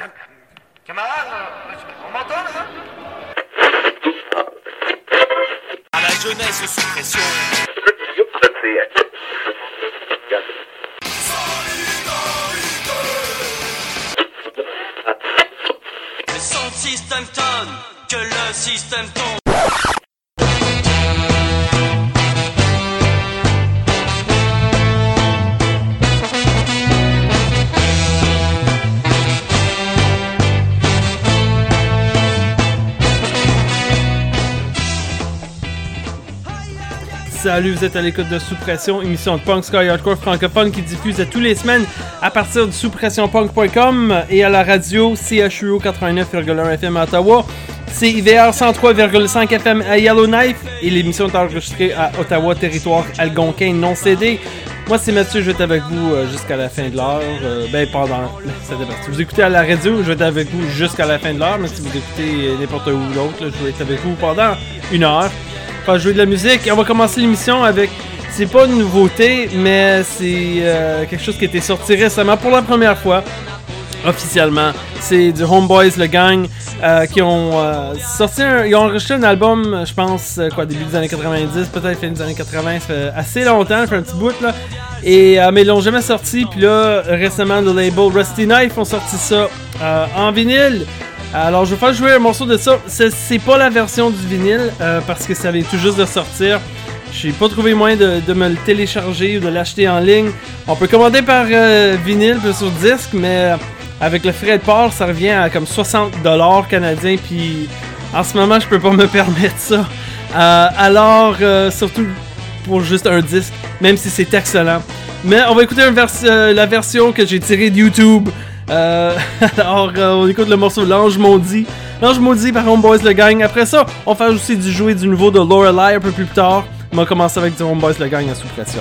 Camarade, on m'entend là? À la jeunesse sous pression. C'est sans système tonne que le système tombe. Salut, vous êtes à l'écoute de Sous Pression, émission de punk ska et hardcore francophone qui diffuse tous les semaines à partir du souspressionpunk.com et à la radio CHUO 89,1 FM à Ottawa, CIVR 103,5 FM à Yellowknife et l'émission est enregistrée à Ottawa, territoire algonquin non cédé. Moi c'est Mathieu, je vais être avec vous jusqu'à la fin de l'heure, ça dépend. Si vous écoutez à la radio, je vais être avec vous jusqu'à la fin de l'heure, mais si vous écoutez n'importe où d'autre, je vais être avec vous pendant une heure. On va jouer de la musique et on va commencer l'émission avec, c'est pas une nouveauté, mais c'est quelque chose qui a été sorti récemment pour la première fois, officiellement. C'est du Homeboys le Gang qui ont sorti ils ont enregistré un album, je pense, début des années 90, peut-être fin des années 80, ça fait assez longtemps, ça fait un petit bout là. Et, mais ils l'ont jamais sorti, puis là, récemment, le label Rusty Knife ont sorti ça en vinyle. Alors je vais faire jouer un morceau de ça. C'est pas la version du vinyle parce que ça vient tout juste de sortir. J'ai pas trouvé moyen de me le télécharger ou de l'acheter en ligne. On peut commander par vinyle sur disque, mais avec le frais de port, ça revient à comme 60$ canadiens. Puis en ce moment, je peux pas me permettre ça. Alors surtout pour juste un disque, même si c'est excellent. Mais on va écouter la version que j'ai tirée de YouTube. Alors, on écoute le morceau L'Ange Maudit. L'Ange Maudit par Homeboys le Gang. Après ça, on va faire aussi du jouer du nouveau de Lorelei un peu plus tard. On va commencer avec du Homeboys le Gang à Sous Pression.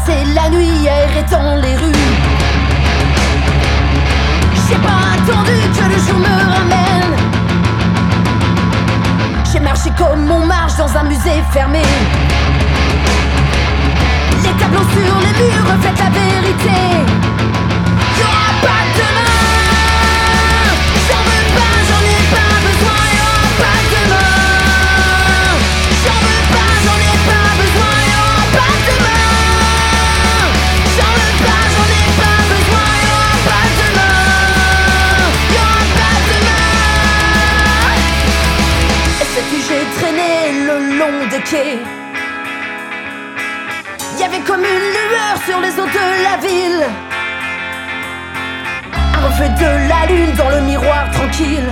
passé la nuit à errer dans les rues. J'ai pas attendu que le jour me ramène. J'ai marché comme on marche dans un musée fermé. Les tableaux sur les murs reflètent la vérité. Y'aura pas de demain. J'en veux pas, j'en ai pas besoin. Y'aura pas de demain. J'en veux pas, j'en ai pas besoin. Y'aura pas de demain. J'en veux pas, j'en ai pas besoin. Y'aura pas de demain. Y'aura pas de demain. Et cette nuit j'ai traîné le long des quais. Y'avait comme une lueur sur les eaux de la ville. Un reflet de la lune dans le miroir tranquille.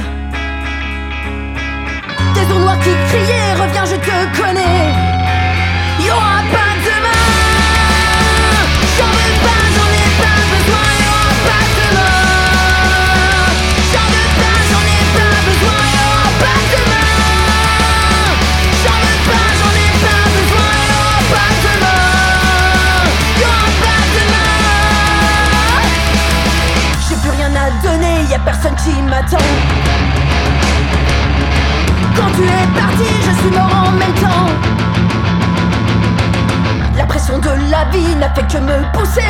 Des eaux noires qui criaient, reviens je te connais. Y'aura pas de demain. J'en veux pas, j'en ai pas besoin. Y'aura pas de demain. J'en veux pas, j'en ai pas besoin. Y'aura pas de demain. J'en veux pas, j'en ai pas besoin. Y'aura pas de demain. J'ai plus rien à donner, y'a personne qui m'attend. Quand tu es parti, je suis mort en même temps. La pression de la vie n'a fait que me pousser.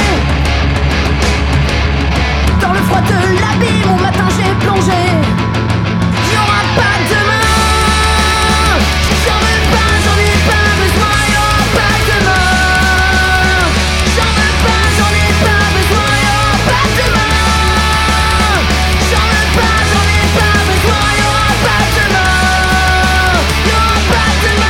Dans le froid de l'abîme, au matin j'ai plongé. Y'aura pas de demain. J'en veux pas, j'en ai pas besoin. Y'aura pas de demain. J'en veux pas, j'en ai pas besoin. Y'aura pas de demain. J'en veux pas, j'en ai pas besoin. Y'aura pas de demain. Y'aura pas de demain.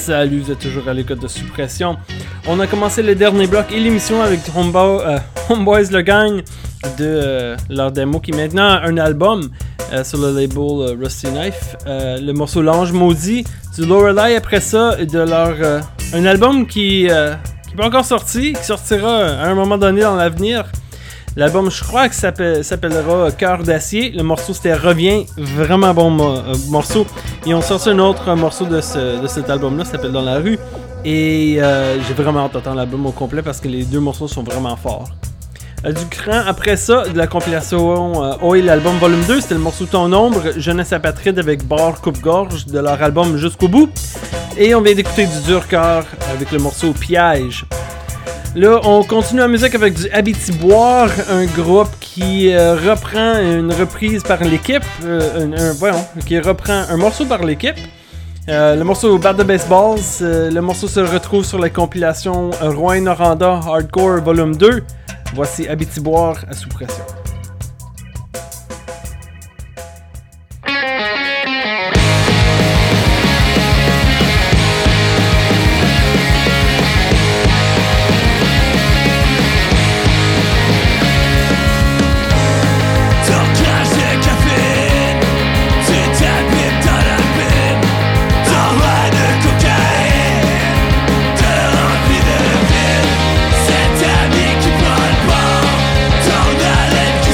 Salut, vous êtes toujours à l'écoute de Suppression. On a commencé le dernier bloc et l'émission avec Homeboys Le Gang de leur démo qui est maintenant un album sur le label Rusty Knife. Le morceau L'Ange Maudit du Lorelei après ça de leur un album qui n'est pas encore sorti, qui sortira à un moment donné dans l'avenir. L'album, je crois que s'appellera Cœur d'acier. Le morceau, c'était Reviens. Vraiment bon morceau. Et on sort un autre morceau de cet album-là, ça s'appelle Dans la rue. Et j'ai vraiment hâte d'entendre l'album au complet parce que les deux morceaux sont vraiment forts. Du cran, après ça, de la compilation Oi, l'album volume 2, c'était le morceau Ton ombre, Jeunesse apatride avec Bar Coupe-Gorge de leur album Jusqu'au bout. Et on vient d'écouter du dur cœur avec le morceau Piège. Là, on continue la musique avec du Abitiboire, un groupe qui reprend une reprise par l'équipe, qui reprend un morceau par l'équipe. Le morceau Bat de Baseball, le morceau se retrouve sur la compilation Rouen-Noranda Hardcore Volume 2. Voici Abitiboire à sous pression. Cet ami qui prend le bord, ton haleine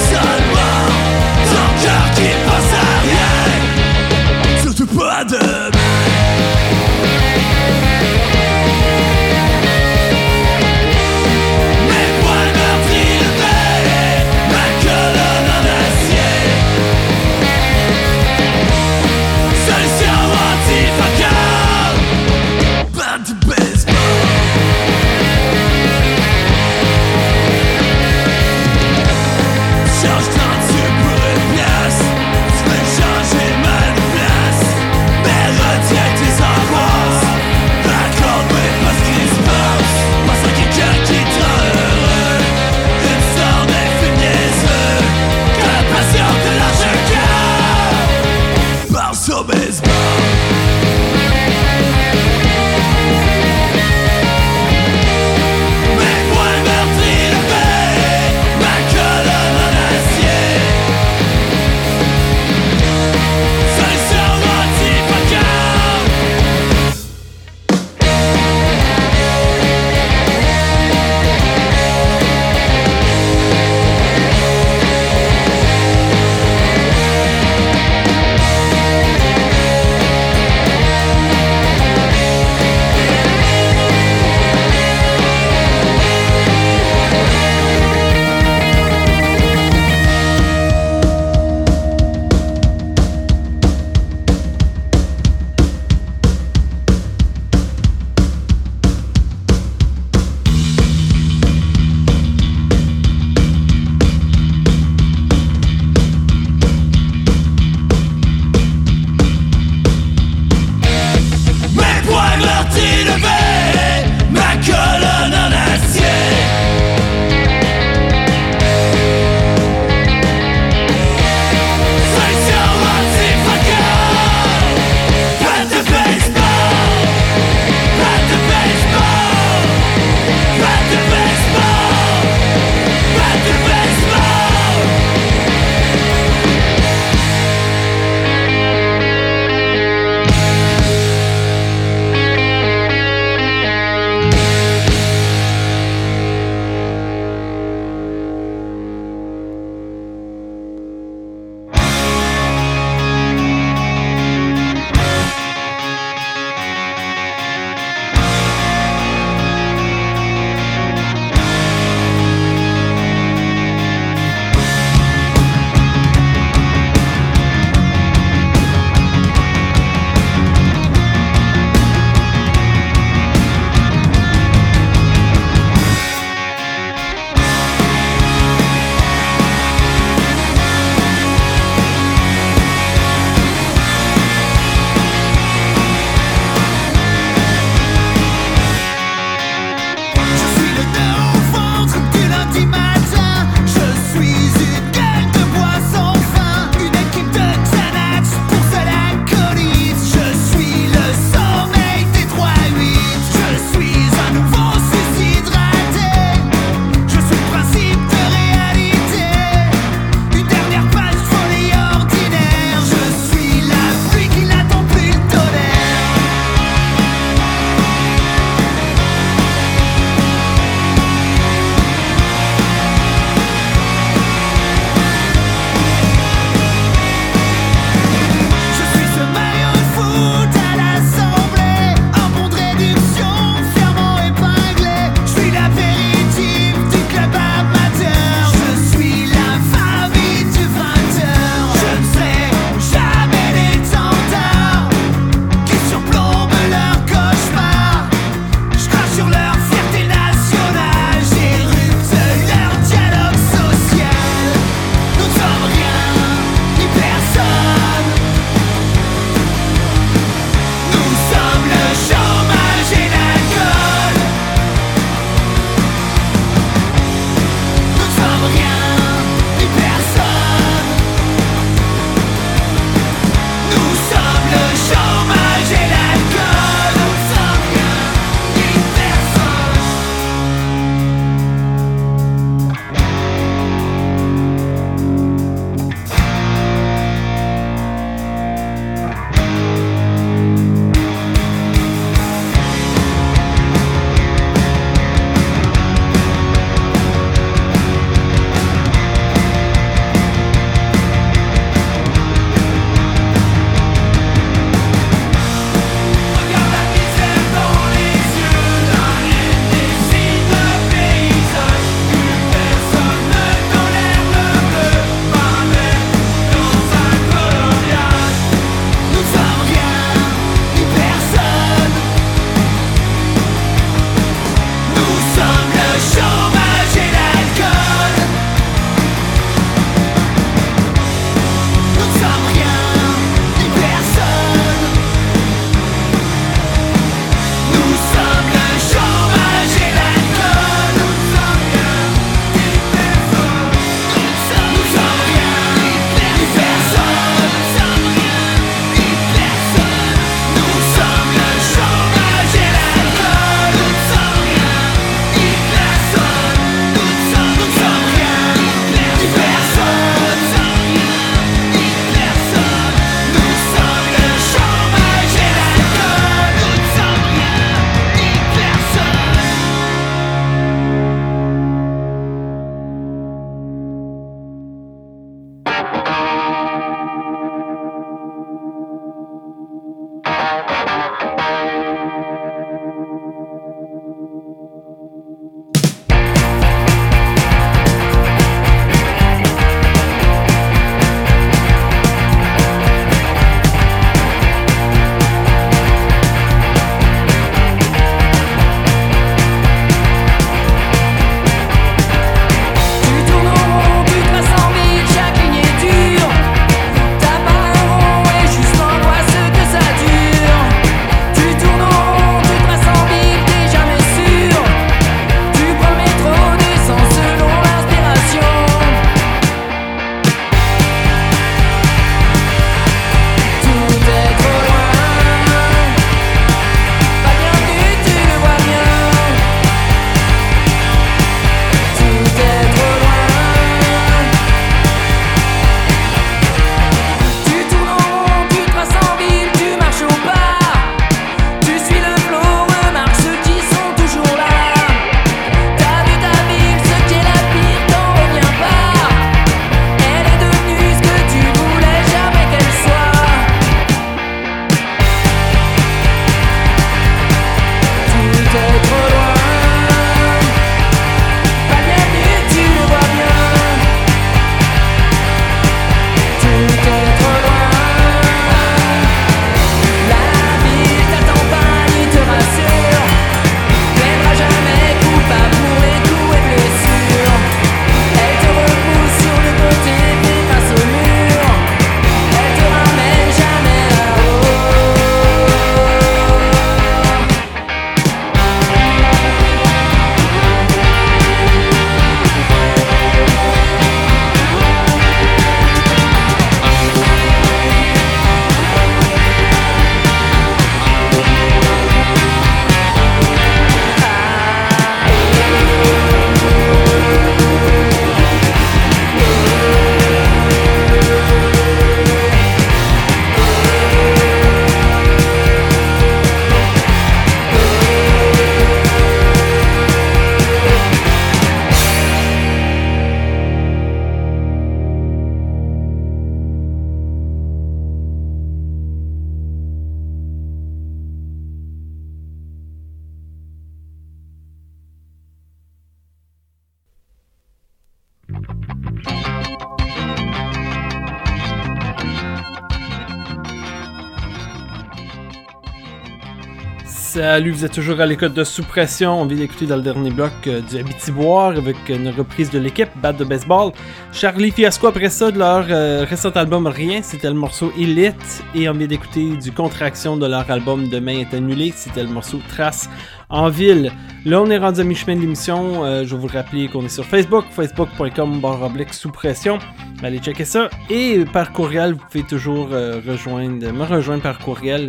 Salut, vous êtes toujours à l'écoute de Sous Pression. On vient d'écouter dans le dernier bloc du Abitiboire avec une reprise de l'équipe Bat de baseball. Charlie Fiasco après ça de leur récent album Rien, c'était le morceau Elite. Et on vient d'écouter du Contraction de leur album Demain est annulé, c'était le morceau Trace en ville. Là, on est rendu à mi-chemin de l'émission. Je vais vous rappeler qu'on est sur Facebook, facebook.com/sous pression. Allez checker ça. Et par courriel, vous pouvez toujours me rejoindre par courriel.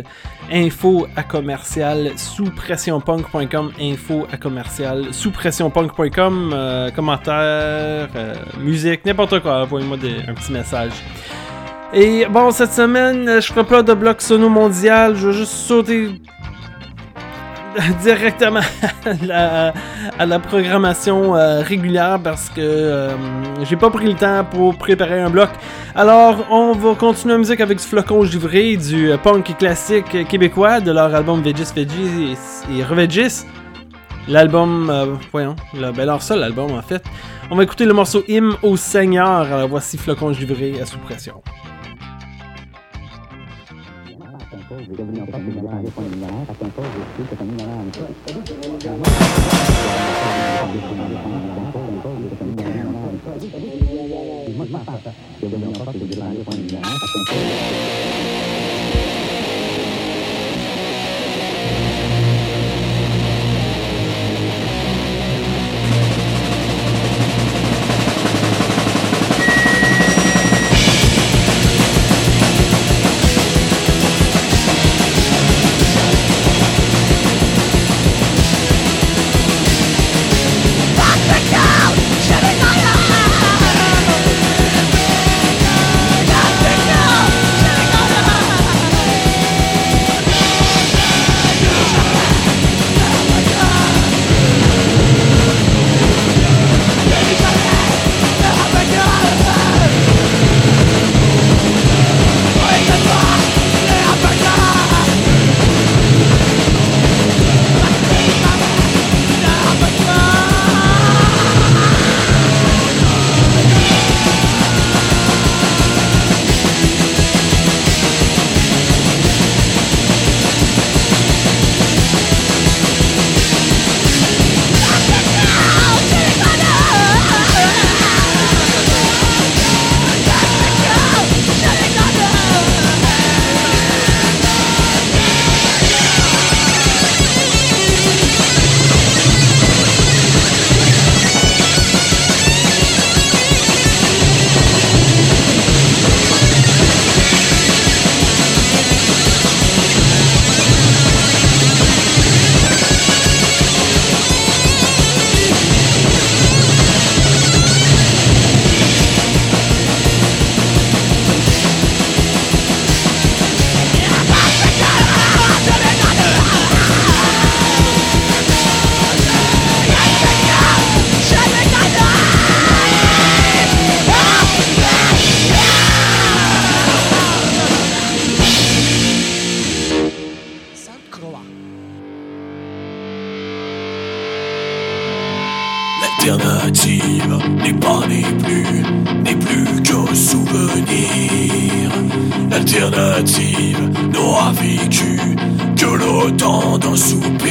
info@sous-pressionpunk.com, info@sous-pressionpunk.com. Commentaires, musique, n'importe quoi. Envoyez-moi un petit message. Et bon, cette semaine, je ferai pas de bloc sono mondial. Je vais juste sauter directement à la programmation régulière parce que j'ai pas pris le temps pour préparer un bloc. Alors, on va continuer la musique avec du Flocon Givré, du punk classique québécois de leur album Vegis Vegis et Revegis. L'album, leur seul album en fait. On va écouter le morceau Hymne au Seigneur. Alors voici Flocon Givré à Sous Pression. L'alternative n'est plus qu'un souvenir. L'alternative n'aura vécu que le temps d'un soupir.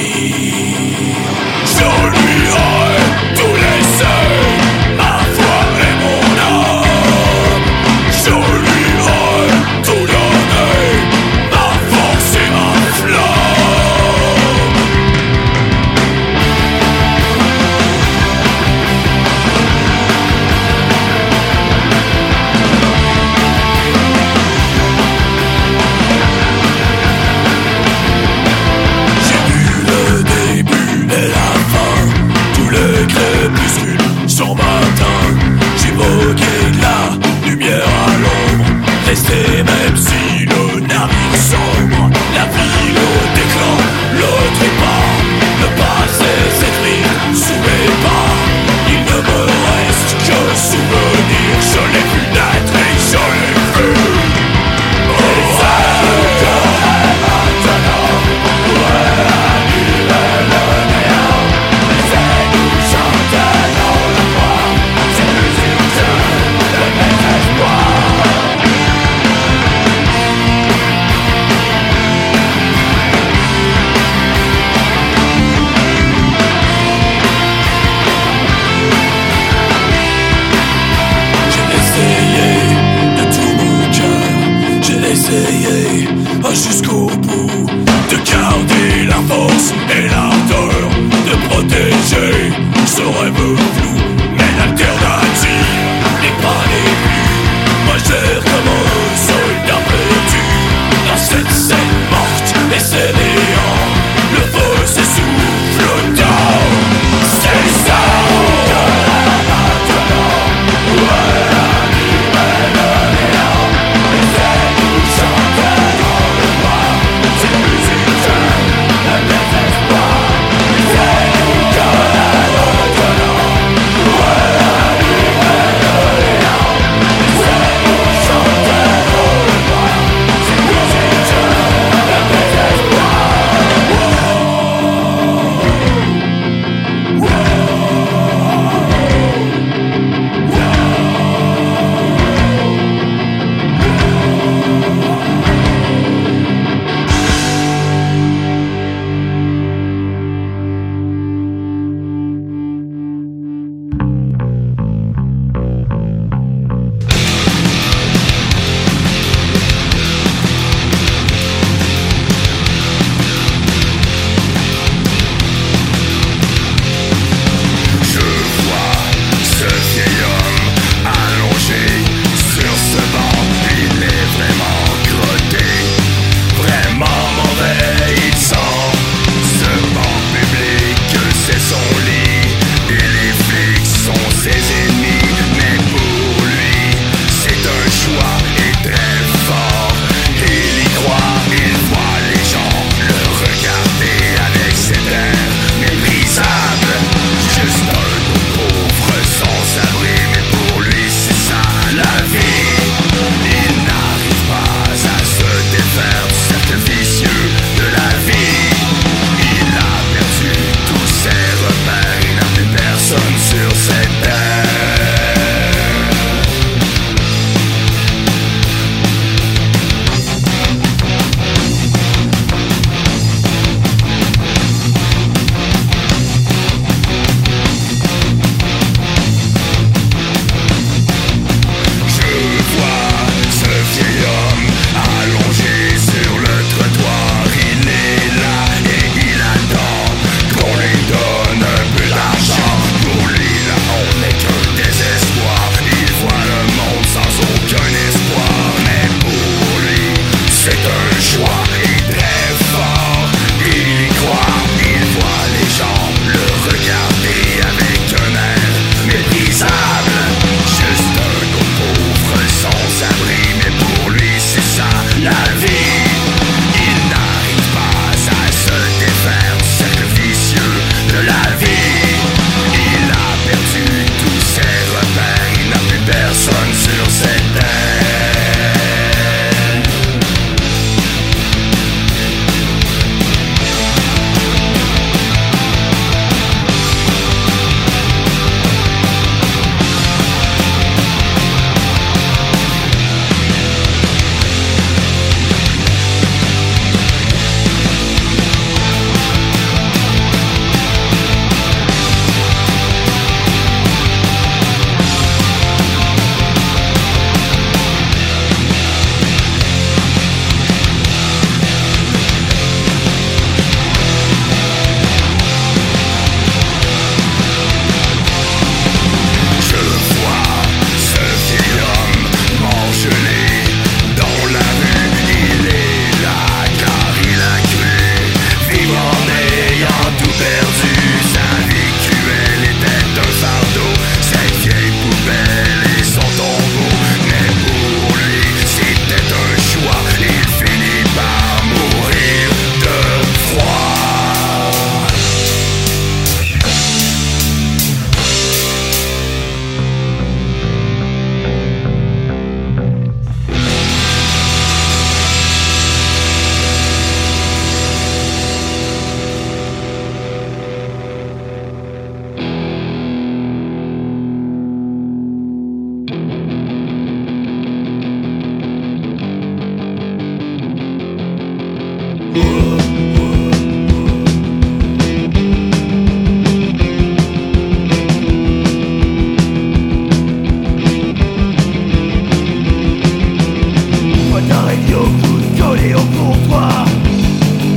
Je lui ai tout laissé, ma foi et mon âme. Je lui ai tout donné, ma force et ma flamme. Son matin, j'évoquais de la lumière à l'ombre. Rester même si le navire sombre. La ville au déclin, le trépas. Le passé s'écrit sous mes pas. Il ne me reste que souvenir. Je l'ai vu naître et je l'ai vu. flou, mais l'alternative n'est pas les plus. Moi j'erre comme un soldat perdu dans cette scène morte et c'est néant. Le feu s'essouffle dans c'est ça.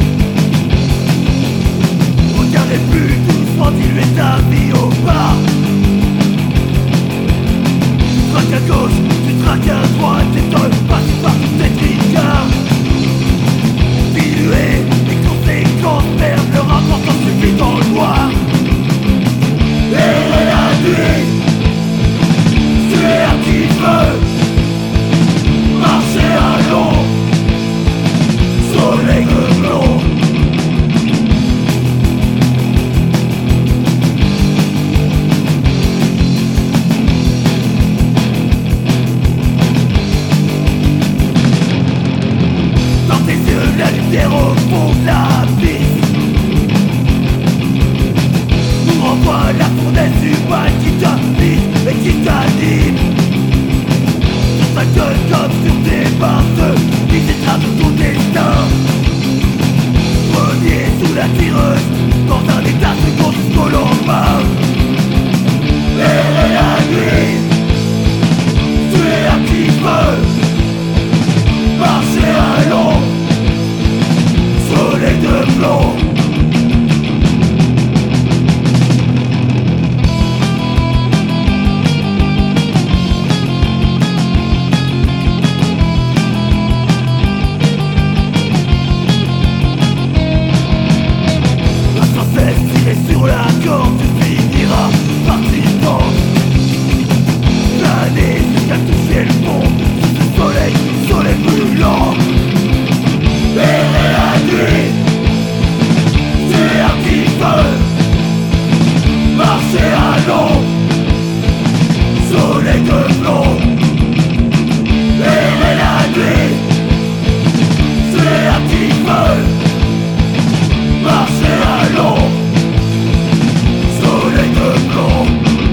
Continuer ta vie au pas. pierre au fond de la piste. Nous renvoie la fournaise du mal qui t'habite et qui t'anime. Sur ta gueule comme sur des barres qui t'étrapent ton destin. Renié sous la tireuse, dans un état second jusqu'au lendemain. Errer la nuit, tuer un petit feu, marcher à l'ombre, soleil de plomb. Sur la corde, tu finiras par t'y tendre. L'année jusqu'à toucher le fond, sous ce soleil brûlant. Errer la nuit, tuer un petit feu, marcher à l'ombre, soleil de plomb. Errer la nuit, tuer un petit feu, marcher à l'ombre. Soleil de plomb,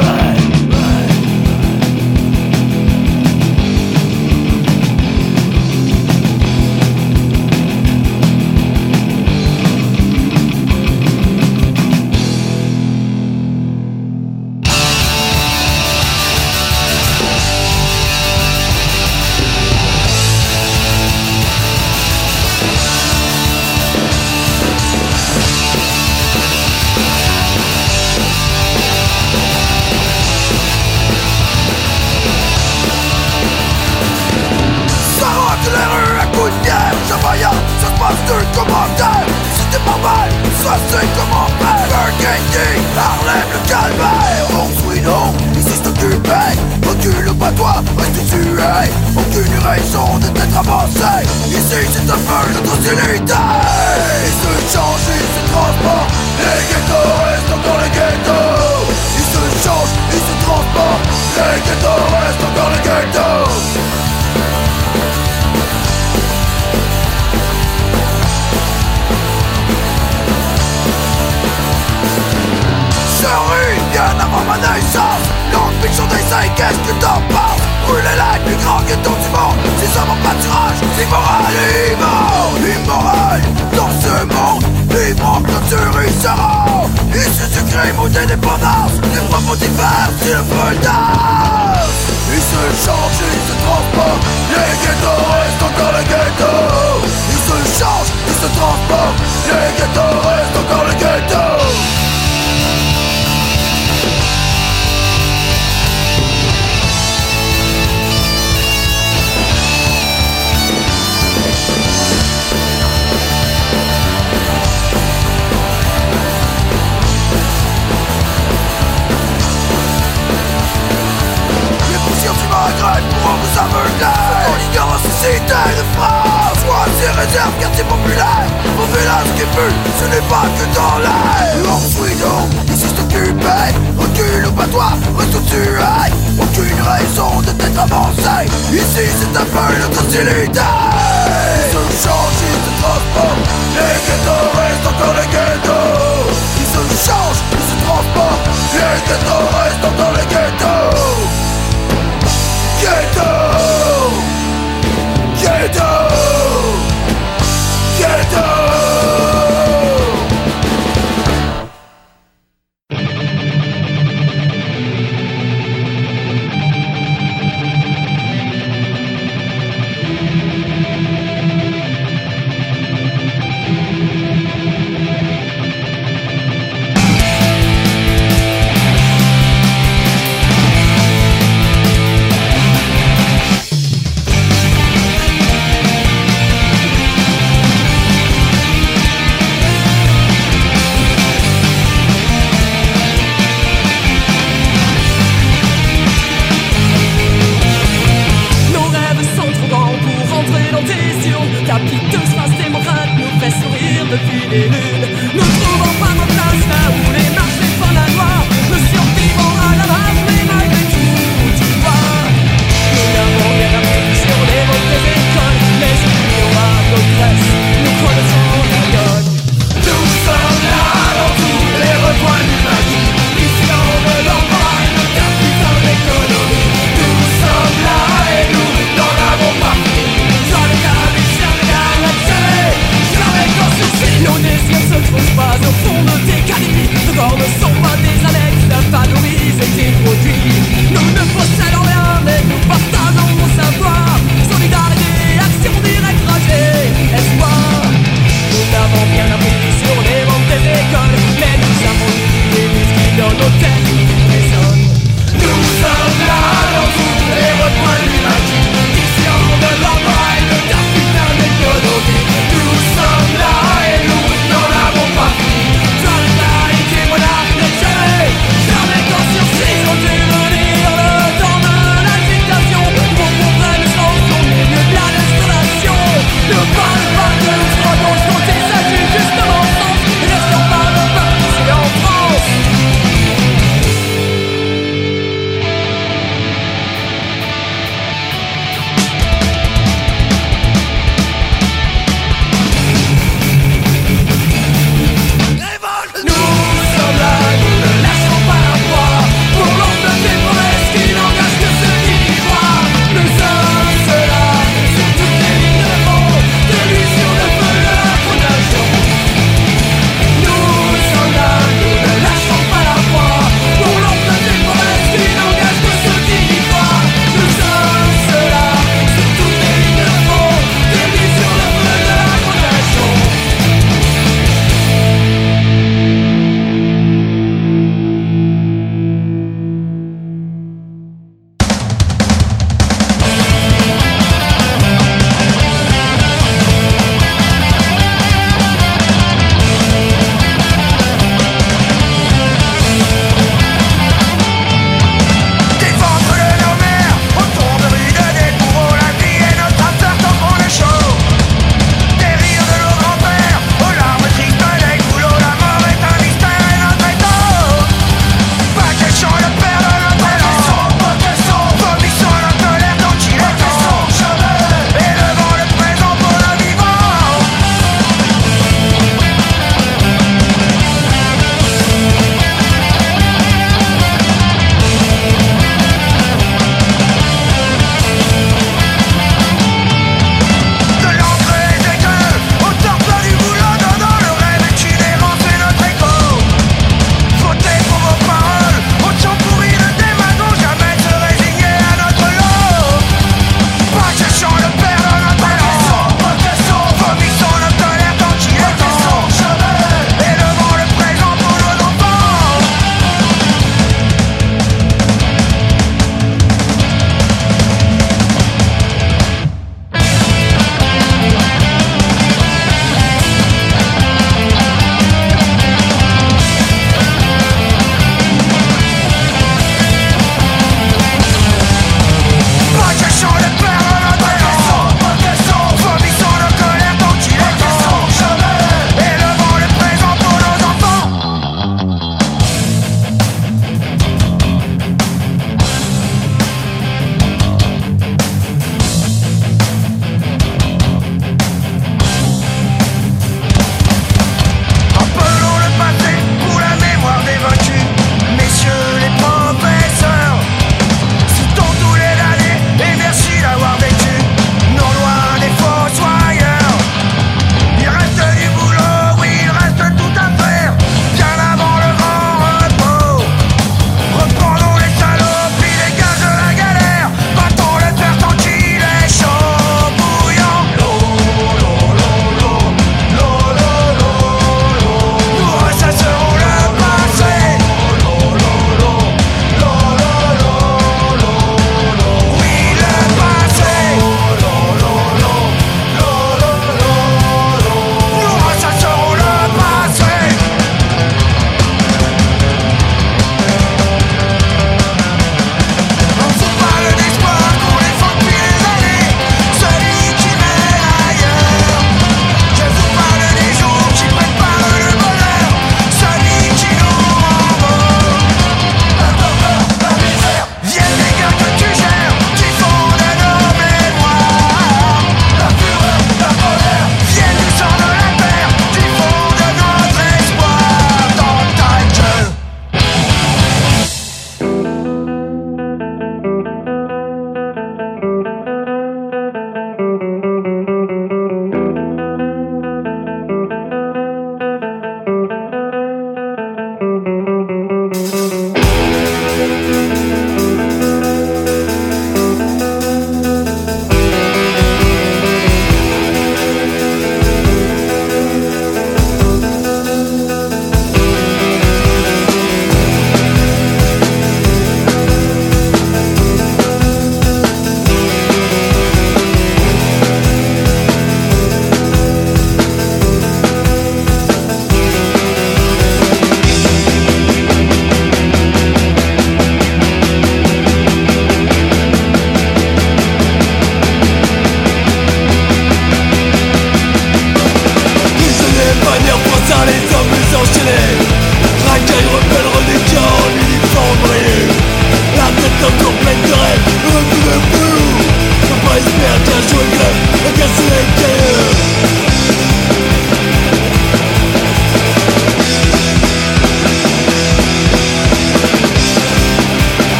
deux commentaires. Si t'es pas mal, ça c'est comment faire. Burgundy, Harlem, le calvaire. Home sweet home, ici c'est occupé. Recule pas toi, reste tué. Aucune raison de t'être avancé. Ici c'est un peu notre hostilité. Ils se changent, ils se transportent. Les ghettos restent encore les ghettos. Ils se changent, ils se transportent. Les ghettos restent encore les ghettos. Bien avant ma naissance, longue fiction d'essai, qu'est-ce que t'en penses? Brûler les plus grands ghettos du monde, c'est ça mon pâturage, c'est immoral, immoral. Dans ce monde, il manque de surissant. Issus du crime ou de l'indépendance, des propos divers, c'est le feu d'art. Ils se changent, ils se transportent, les ghettos restent encore les ghettos. Ils se changent, ils se transportent, les ghettos restent encore les ghettos. Pour vous aveugler, ton ignorance suscitée de France. Choisir réserve, quartier populaire. Mon village qui pue, ce n'est pas que dans l'air. Home sweet home, ici c'est occupé. Recule ou pas toi, reste tué. Aucune raison de t'être avancé. Ici c'est un peu notre hostilité. Ils se changent, ils se transportent. Les ghettos restent encore les ghettos. Ils se changent, ils se transportent. Les ghettos restent encore les ghettos. Ghetto! Ghetto! Ghetto! Depuis les lunes, ne trouvons pas ma place là où les marches les font la noire. Nous survivons à la rage, mais malgré tout, tu vois. Nous n'avons rien appris sur les mauvaises écoles, mais oublions à nos presses, nous connaissons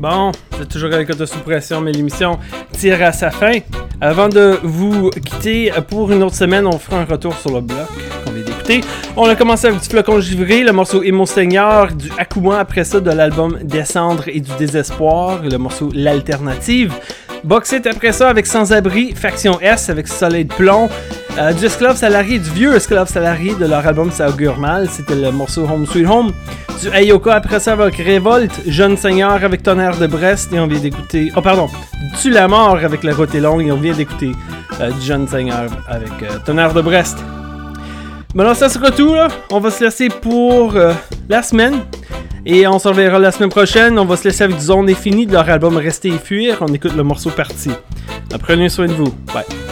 Bon, vous êtes toujours à l'écoute de Sous Pression, mais l'émission tire à sa fin. Avant de vous quitter pour une autre semaine, on fera un retour sur le bloc qu'on vient d'écouter. On a commencé avec du Flocon Givré, le morceau Emo Seigneur, du Akuma, après ça de l'album Descendre et du Désespoir, le morceau L'Alternative. Boxit après ça avec Sans Abri, Faction S avec Soleil de Plomb. Du Esclave Salarié, du vieux Esclave Salarié de leur album Ça augure mal, c'était le morceau Home Sweet Home. Du Ayoka après ça avec Révolte, Jeune Seigneur avec Tonnerre de Brest et on vient d'écouter... Oh pardon, Tue la mort avec La Route est longue et on vient d'écouter du Jeune Seigneur avec Tonnerre de Brest. Bon alors ça sera tout là, on va se laisser pour la semaine. Et on se reverra la semaine prochaine. On va se laisser avec du Zone Infinie de leur album Rester et Fuir. On écoute le morceau Parti. Prenez soin de vous. Bye.